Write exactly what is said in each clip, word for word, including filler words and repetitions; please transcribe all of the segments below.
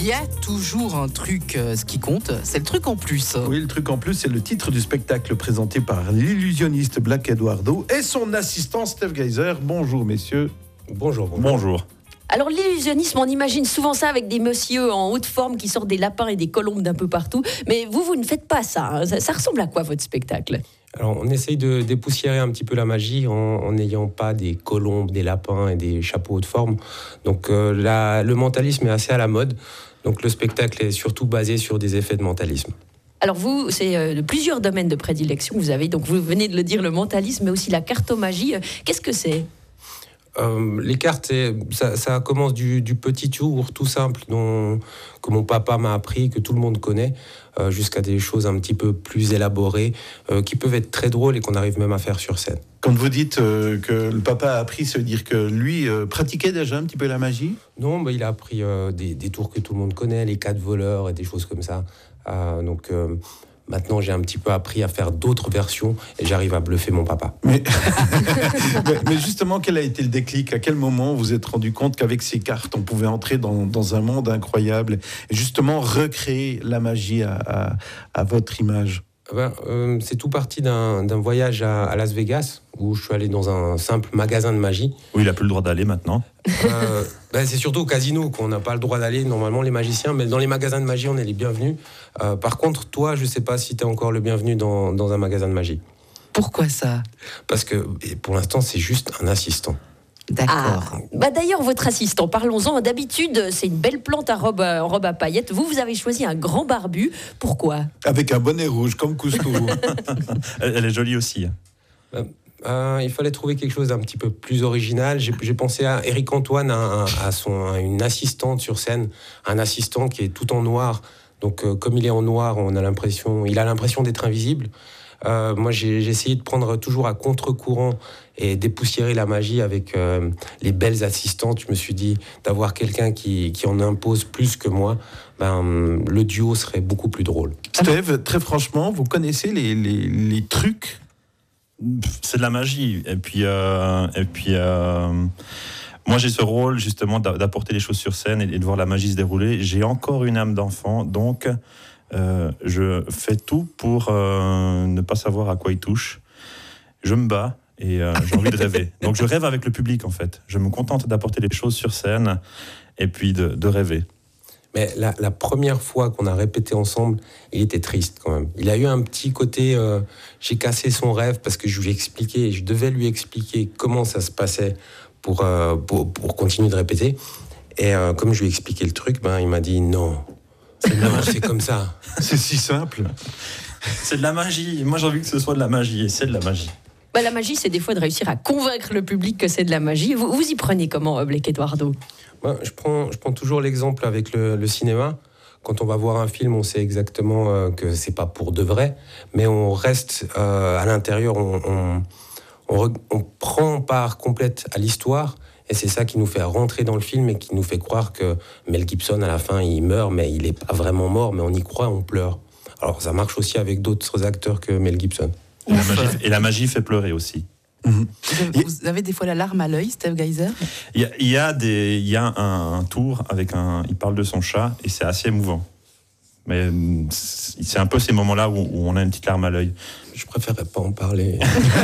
y a toujours un truc. Euh, ce qui compte, c'est le truc en plus. Oui, le truc en plus, c'est le titre du spectacle présenté par l'illusionniste Black Eduardo et son assistant Steve Geiser. Bonjour, messieurs. Bonjour. Bonjour. Bonjour. Alors l'illusionnisme, on imagine souvent ça avec des messieurs en haute forme qui sortent des lapins et des colombes d'un peu partout. Mais vous, vous ne faites pas ça. Hein. Ça, ça ressemble à quoi votre spectacle ? Alors, on essaye de dépoussiérer un petit peu la magie en n'ayant pas des colombes, des lapins et des chapeaux haute forme. Donc, euh, la, le mentalisme est assez à la mode. Donc, le spectacle est surtout basé sur des effets de mentalisme. Alors vous, c'est euh, plusieurs domaines de prédilection que vous avez. Donc vous venez de le dire, le mentalisme, mais aussi la cartomagie. Qu'est-ce que c'est ? Euh, les cartes, ça, ça commence du, du petit tour tout simple dont, que mon papa m'a appris, que tout le monde connaît, euh, jusqu'à des choses un petit peu plus élaborées, euh, qui peuvent être très drôles et qu'on arrive même à faire sur scène. Quand vous dites euh, que le papa a appris, ça veut dire que lui euh, pratiquait déjà un petit peu la magie ? Non, bah, il a appris euh, des, des tours que tout le monde connaît, les quatre voleurs et des choses comme ça. Euh, donc... Euh, Maintenant, j'ai un petit peu appris à faire d'autres versions et j'arrive à bluffer mon papa. Mais, mais, mais justement, quel a été le déclic ? À quel moment vous vous êtes rendu compte qu'avec ces cartes, on pouvait entrer dans, dans un monde incroyable et justement recréer la magie à, à, à votre image ? Ben, euh, c'est tout parti d'un, d'un voyage à, à Las Vegas où je suis allé dans un simple magasin de magie. Où il n'a plus le droit d'aller maintenant. Euh, ben, c'est surtout au casino qu'on n'a pas le droit d'aller, normalement les magiciens, mais dans les magasins de magie, on est les bienvenus. Euh, par contre, toi, je ne sais pas si tu es encore le bienvenu dans, dans un magasin de magie. Pourquoi ça ? Parce que pour l'instant, c'est juste un assistant. D'accord. Ah, bah d'ailleurs, votre assistant, parlons-en. D'habitude, c'est une belle plante à robe, à robe à paillettes. Vous, vous avez choisi un grand barbu. Pourquoi ? Avec un bonnet rouge, comme Cousteau. elle, elle est jolie aussi. Euh, euh, il fallait trouver quelque chose d'un petit peu plus original. J'ai, j'ai pensé à Éric Antoine, à, à, son, à une assistante sur scène, un assistant qui est tout en noir. Donc, euh, comme il est en noir, on a l'impression, il a l'impression d'être invisible. Euh, moi, j'ai, j'ai essayé de prendre toujours à contre-courant et dépoussiérer la magie avec euh, les belles assistantes. Je me suis dit, d'avoir quelqu'un qui, qui en impose plus que moi, ben, le duo serait beaucoup plus drôle. Steve, très franchement, vous connaissez les, les, les trucs ? C'est de la magie. Et puis, euh, et puis euh, moi, j'ai ce rôle justement d'apporter les choses sur scène et de voir la magie se dérouler. J'ai encore une âme d'enfant, donc... Euh, je fais tout pour euh, ne pas savoir à quoi il touche. Je me bats et euh, j'ai envie de rêver. Donc je rêve avec le public en fait. Je me contente d'apporter les choses sur scène et puis de, de rêver. Mais la, la première fois qu'on a répété ensemble, il était triste quand même. Il a eu un petit côté, euh, j'ai cassé son rêve parce que je lui ai expliqué, je devais lui expliquer comment ça se passait pour, euh, pour, pour continuer de répéter. Et euh, comme je lui ai expliqué le truc, ben, il m'a dit non. C'est, non, c'est comme ça. C'est si simple. C'est de la magie. Moi, j'ai envie que ce soit de la magie. Et c'est de la magie. Bah, la magie, c'est des fois de réussir à convaincre le public que c'est de la magie. Vous, vous y prenez comment, Black Eduardo ? Ben, je, prends, je prends toujours l'exemple avec le, le cinéma. Quand on va voir un film, on sait exactement euh, que c'est pas pour de vrai. Mais on reste euh, à l'intérieur. On, on, on, on prend part complète à l'histoire. Et c'est ça qui nous fait rentrer dans le film et qui nous fait croire que Mel Gibson, à la fin, il meurt, mais il n'est pas vraiment mort, mais on y croit, on pleure. Alors, ça marche aussi avec d'autres acteurs que Mel Gibson. Et la magie, et la magie fait pleurer aussi. Mmh. Vous avez des fois la larme à l'œil, Steve Geiser ? Il y a, il y a, des, il y a un, un tour avec un... Il parle de son chat et c'est assez émouvant. Mais c'est un peu ces moments-là où, où on a une petite larme à l'œil. Je préférerais pas en parler.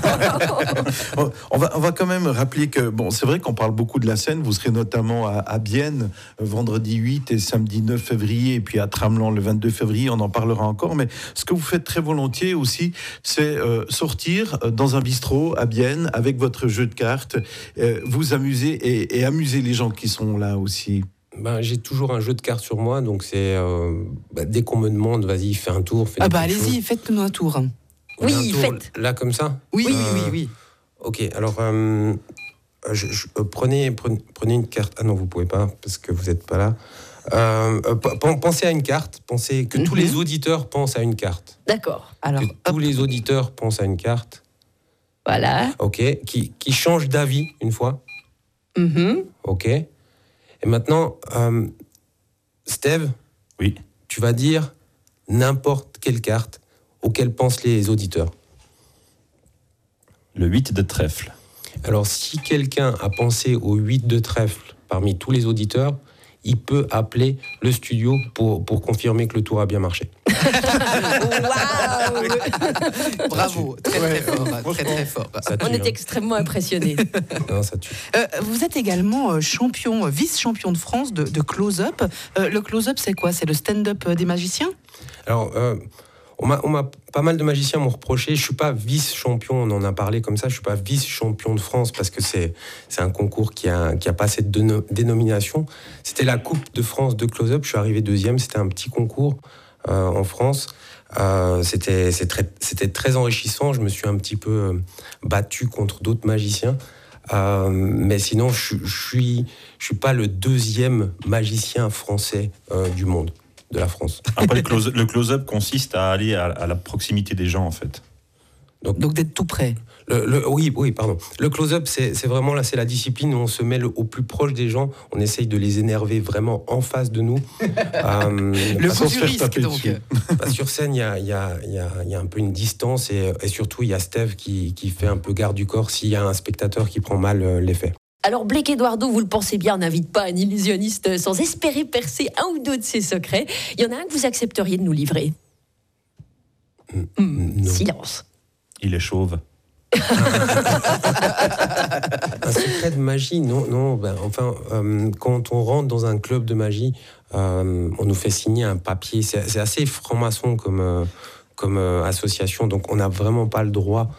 on, va, on va quand même rappeler que, bon, c'est vrai qu'on parle beaucoup de la scène. Vous serez notamment à, à Bienne, vendredi huit et samedi neuf février, et puis à Tramelan le vingt-deux février, on en parlera encore. Mais ce que vous faites très volontiers aussi, c'est euh, sortir dans un bistrot à Bienne avec votre jeu de cartes, euh, vous amuser et, et amuser les gens qui sont là aussi. Ben, j'ai toujours un jeu de cartes sur moi, donc c'est euh, bah, dès qu'on me demande, vas-y, fais un tour. Fais ah bah allez-y, chose. Faites-nous un tour. Oui, un tour, faites. Là, comme ça. Oui, euh, oui, oui, oui. Ok, alors euh, je, je, euh, prenez, prenez, prenez une carte. Ah non, vous pouvez pas parce que vous n'êtes pas là. Euh, euh, pensez à une carte. Pensez que mm-hmm. tous les auditeurs pensent à une carte. D'accord. Alors, que hop. tous les auditeurs pensent à une carte. Voilà. Ok, qui, qui change d'avis une fois. Mm-hmm. Ok. Et maintenant, euh, Steve, oui. tu vas dire n'importe quelle carte auquel pensent les auditeurs. Le huit de trèfle. Alors, si quelqu'un a pensé au huit de trèfle parmi tous les auditeurs, il peut appeler le studio pour, pour confirmer que le tour a bien marché. Waouh. Bravo, très très fort, très très fort. Ça tue, On est hein. extrêmement impressionnés. Non, ça tue. Euh, vous êtes également euh, champion, euh, vice-champion de France de, de close-up. Euh, le close-up, c'est quoi? C'est le stand-up euh, des magiciens? Alors, euh, on m'a, on m'a pas mal de magiciens m'ont reproché. Je suis pas vice-champion, on en a parlé comme ça. Je suis pas vice-champion de France parce que c'est c'est un concours qui a qui a pas cette déno- dénomination. C'était la Coupe de France de close-up. Je suis arrivé deuxième. C'était un petit concours euh, en France. Euh, c'était c'est très c'était très enrichissant. Je me suis un petit peu euh, battu contre d'autres magiciens. Euh, mais sinon, je, je suis je suis pas le deuxième magicien français euh, du monde. De la France. Après, le, close, le close-up consiste à aller à, à la proximité des gens, en fait. Donc, Donc d'être tout près. le, le, oui, oui, pardon. Le close-up, c'est, c'est vraiment là, c'est la discipline où on se met le, au plus proche des gens. On essaye de les énerver vraiment en face de nous. euh, Le parce, coup se du faire risque, taper donc. dessus. parce que sur scène, il y a, il y, a, il y, a, il y a un peu une distance et, et surtout, il y a Steve qui, qui fait un peu garde du corps s'il y a un spectateur qui prend mal euh, l'effet. Alors, Blake Eduardo, vous le pensez bien, n'invite pas un illusionniste sans espérer percer un ou deux de ses secrets. Il y en a un que vous accepteriez de nous livrer. Mm, Hmm, non. silence. Il est chauve. Un secret de magie, non, non. Ben, enfin, euh, quand on rentre dans un club de magie, euh, on nous fait signer un papier. C'est, c'est assez franc-maçon comme, euh, comme euh, association, donc on n'a vraiment pas le droit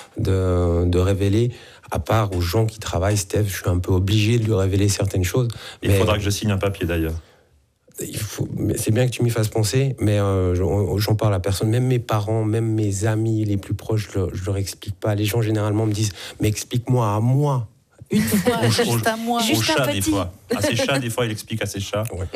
de, de révéler, à part aux gens qui travaillent. Steve, je suis un peu obligé de lui révéler certaines choses. Il mais faudra que je signe un papier, d'ailleurs. il faut, mais c'est bien que tu m'y fasses penser, mais euh, j'en, j'en parle à personne. Même mes parents, même mes amis les plus proches, je, je leur explique pas. Les gens généralement me disent, mais explique-moi à moi. Une fois, Au- juste à moi. Juste Aux un chats, des petit. fois. À ses chats, des fois, il explique à ses chats. Ouais.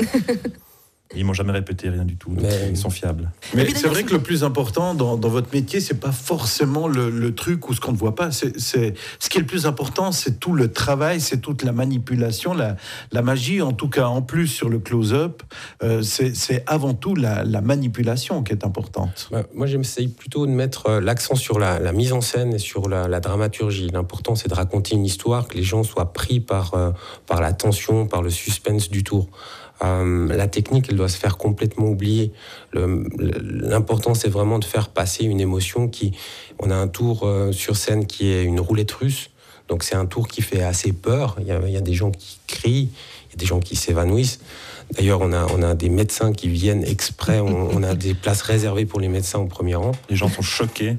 Ils m'ont jamais répété rien du tout. Donc Mais- ils sont fiables. Mais puis c'est d'ailleurs, vrai c'est- que le plus important dans, dans votre métier, c'est pas forcément le, le truc ou ce qu'on ne voit pas. C'est, c'est, ce qui est le plus important, c'est tout le travail, c'est toute la manipulation, la, la magie. En tout cas, en plus sur le close-up, euh, c'est, c'est avant tout la, la manipulation qui est importante. Bah, moi, j'essaye plutôt de mettre euh, l'accent sur la, la mise en scène et sur la, la dramaturgie. L'important, c'est de raconter une histoire, que les gens soient pris par, euh, par la tension, par le suspense du tour. Euh, la technique, elle doit se faire complètement oublier. Le, le- l'important, c'est vraiment de faire passer une émotion qui... On a un tour euh, sur scène qui est une roulette russe. Donc, c'est un tour qui fait assez peur. Il y a, il y a des gens qui crient, il y a des gens qui s'évanouissent. D'ailleurs, on a, on a des médecins qui viennent exprès. On, on a des places réservées pour les médecins au premier rang. Les gens sont choqués.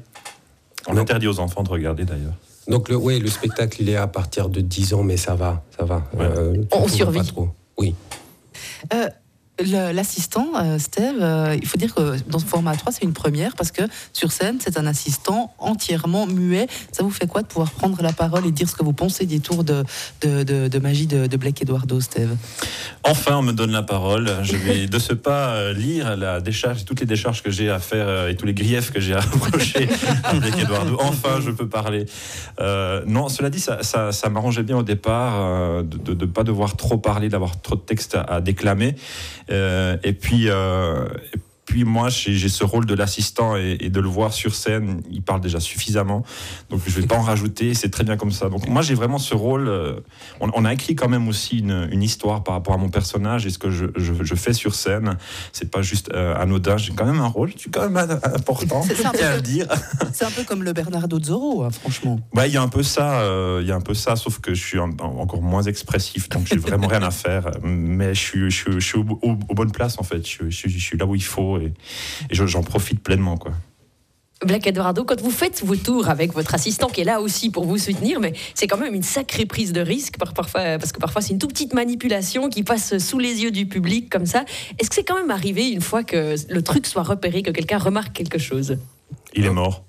On Non. interdit aux enfants de regarder, d'ailleurs. Donc, le, ouais, le spectacle, il est à partir de dix ans, mais ça va, ça va. Ouais. Euh, On surtout, survit. Pas trop. Oui. Euh, le- l'assistant, euh, Steve, euh, il faut dire que dans ce format trois, c'est une première parce que sur scène, c'est un assistant entièrement muet. Ça vous fait quoi de pouvoir prendre la parole et dire ce que vous pensez des tours de, de, de, de magie de, de Blake Eduardo, Steve? Enfin, on me donne la parole. Je vais de ce pas euh, lire la décharge, toutes les décharges que j'ai à faire euh, et tous les griefs que j'ai à reprocher à Blake Eduardo. Enfin, je peux parler. Euh, non, cela dit, ça, ça, ça m'arrangeait bien au départ euh, de ne pas devoir trop parler, d'avoir trop de textes à, à déclamer. Euh, et puis... Euh, et puis moi, j'ai, j'ai ce rôle de l'assistant et, et de le voir sur scène, il parle déjà suffisamment, donc je ne vais pas en rajouter, c'est très bien comme ça. Donc moi, j'ai vraiment ce rôle, euh, on, on a écrit quand même aussi une, une histoire par rapport à mon personnage et ce que je, je, je fais sur scène, c'est pas juste euh, anodin, j'ai quand même un rôle, c'est quand même important, C'est- c'est un je tiens à peu- le dire. C'est un peu comme le Bernardo Zorro, hein, franchement. Ouais, il y a un peu ça, euh, il y a un peu ça, sauf que je suis un- encore moins expressif, donc j'ai vraiment rien à faire, mais je suis, je suis, je suis au, au, aux bonnes places en fait, je, je, je suis là où il faut. Et, et je- j'en profite pleinement, quoi. Blake Eduardo, quand vous faites vos tours avec votre assistant qui est là aussi pour vous soutenir, mais c'est quand même une sacrée prise de risque par- parfois, parce que parfois c'est une toute petite manipulation qui passe sous les yeux du public comme ça. Est-ce que c'est quand même arrivé une fois que le truc soit repéré, que quelqu'un remarque quelque chose? Il est mort.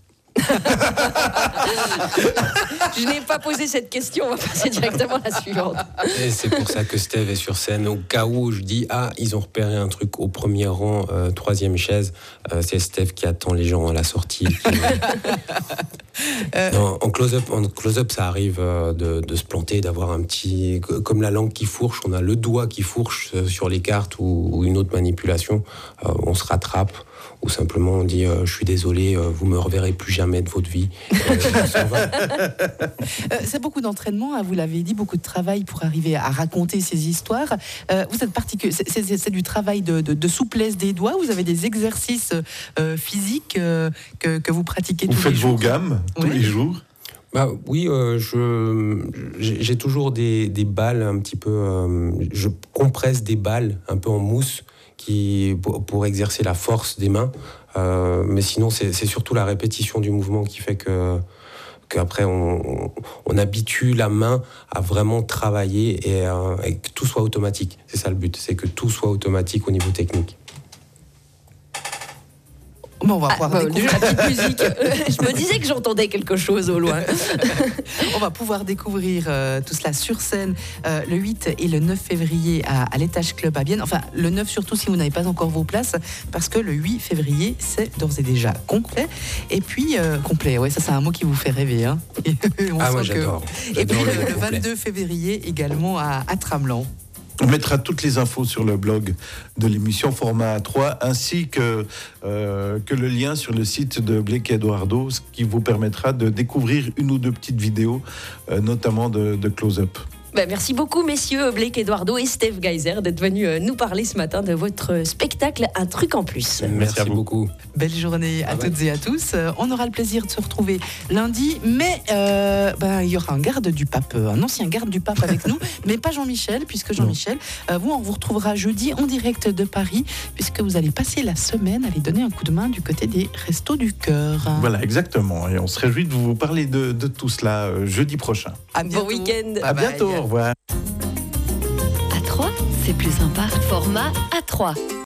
Je n'ai pas posé cette question, on va passer directement à la suivante. Et c'est pour ça que Steve est sur scène. Au cas où je dis, ah, ils ont repéré un truc au premier rang, euh, troisième chaise, euh, c'est Steve qui attend les gens à la sortie. Euh, Non, en close-up, en close-up, ça arrive euh, de, de se planter, d'avoir un petit... Comme la langue qui fourche, on a le doigt qui fourche euh, sur les cartes ou, ou une autre manipulation. Euh, on se rattrape. ou simplement on dit euh, je suis désolé, euh, vous me reverrez plus jamais de votre vie. Euh, Euh, c'est beaucoup d'entraînement, hein, vous l'avez dit, beaucoup de travail pour arriver à raconter ces histoires. Euh, vous êtes particulier, c'est, c'est, c'est du travail de, de, de souplesse des doigts. Vous avez des exercices euh, physiques euh, que, que vous pratiquez Vous tous faites les jours. vos gammes tous Oui. les jours? Bah, oui, euh, je, j'ai, j'ai toujours des, des balles un petit peu... Euh, je compresse des balles un peu en mousse qui, pour, pour exercer la force des mains. Euh, mais sinon, c'est, c'est surtout la répétition du mouvement qui fait que... qu'après on, on, on habitue la main à vraiment travailler et, euh, et que tout soit automatique. C'est ça le but, c'est que tout soit automatique au niveau technique. Bon, on va Ah, pouvoir bah, découvrir. la petite musique. Je me disais que j'entendais quelque chose au loin. On va pouvoir découvrir euh, tout cela sur scène euh, le huit et le neuf février à, à l'Étage Club à Bienne. Enfin, le neuf surtout si vous n'avez pas encore vos places, parce que le huit février, c'est d'ores et déjà complet. Et puis, euh, complet, ouais, ça c'est un mot qui vous fait rêver. Hein. On Ah, sent moi que- j'adore. Et puis J'adore le, mot le complet. vingt-deux février également à, à Tramelan. On mettra toutes les infos sur le blog de l'émission Format A trois, ainsi que, euh, que le lien sur le site de Blake et Eduardo, ce qui vous permettra de découvrir une ou deux petites vidéos, euh, notamment de, de close-up. Ben, merci beaucoup, messieurs Blake Eduardo et Steve Geiser, d'être venus euh, nous parler ce matin de votre spectacle Un truc en plus. Merci, à vous. beaucoup. Belle journée à Ah ouais. toutes et à tous. Euh, On aura le plaisir de se retrouver lundi, mais euh, ben, il y aura un garde du pape, euh, un ancien garde du pape avec nous, mais pas Jean-Michel, puisque Jean-Michel, euh, vous, on vous retrouvera jeudi en direct de Paris, puisque vous allez passer la semaine à aller donner un coup de main du côté des Restos du Cœur. Voilà, exactement. Et on se réjouit de vous parler de, de tout cela euh, jeudi prochain. À Bon week-end. À Bye bye. bientôt, au revoir. A trois, c'est plus sympa. Format A trois.